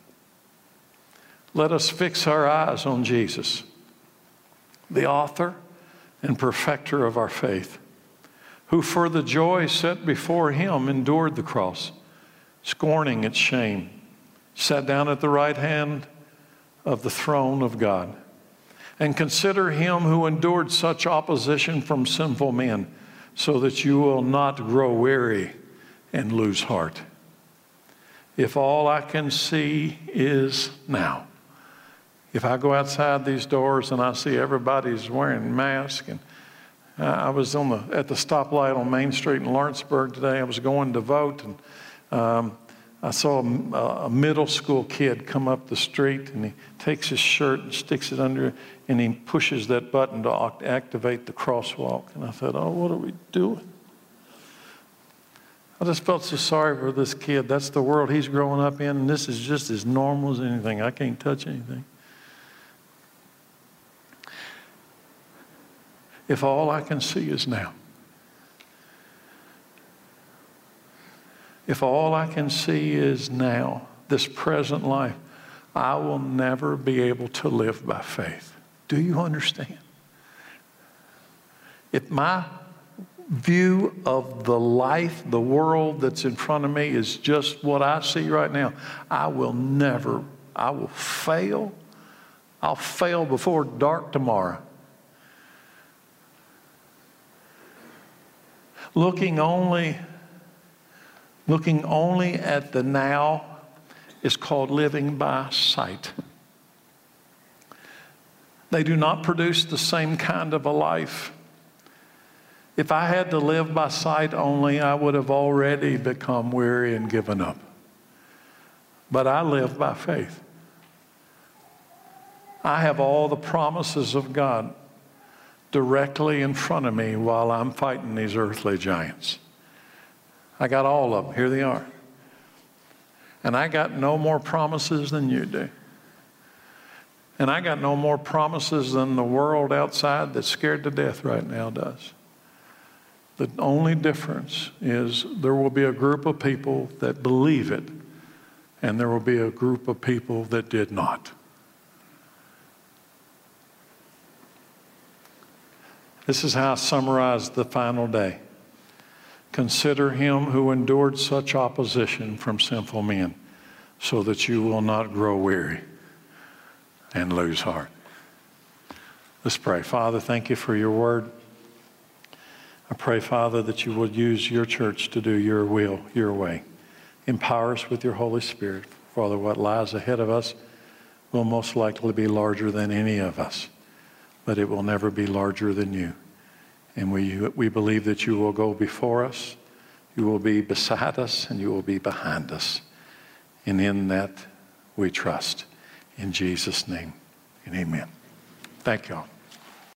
[SPEAKER 1] let us fix our eyes on Jesus, the author and perfecter of our faith, who for the joy set before him endured the cross, scorning its shame, sat down at the right hand of the throne of God. And consider him who endured such opposition from sinful men, so that you will not grow weary and lose heart. If all I can see is now, if I go outside these doors and I see everybody's wearing masks, and uh, I was on the at the stoplight on Main Street in Lawrenceburg today. I was going to vote, and um, I saw a, a middle school kid come up the street, and he takes his shirt and sticks it under, and he pushes that button to activate the crosswalk. And I thought, oh, what are we doing? I just felt so sorry for this kid. That's the world he's growing up in, and this is just as normal as anything. I can't touch anything. If all I can see is now, if all I can see is now, this present life, I will never be able to live by faith. Do you understand? If my view of the life, the world that's in front of me is just what I see right now, I will never, I will fail. I'll fail before dark tomorrow. Looking only, looking only at the now is called living by sight. They do not produce the same kind of a life. If I had to live by sight only, I would have already become weary and given up. But I live by faith. I have all the promises of God directly in front of me while I'm fighting these earthly giants. I got all of them. Here they are. And I got no more promises than you do. And I got no more promises than the world outside that's scared to death right now does. The only difference is there will be a group of people that believe it, and there will be a group of people that did not. This is how I summarize the final day. Consider him who endured such opposition from sinful men, so that you will not grow weary and lose heart. Let's pray. Father, thank you for your word. I pray, Father, that you will use your church to do your will, your way. Empower us with your Holy Spirit. Father, what lies ahead of us will most likely be larger than any of us, but it will never be larger than you. And we, we believe that you will go before us, you will be beside us, and you will be behind us. And in that we trust. In Jesus' name, and amen. Thank you all.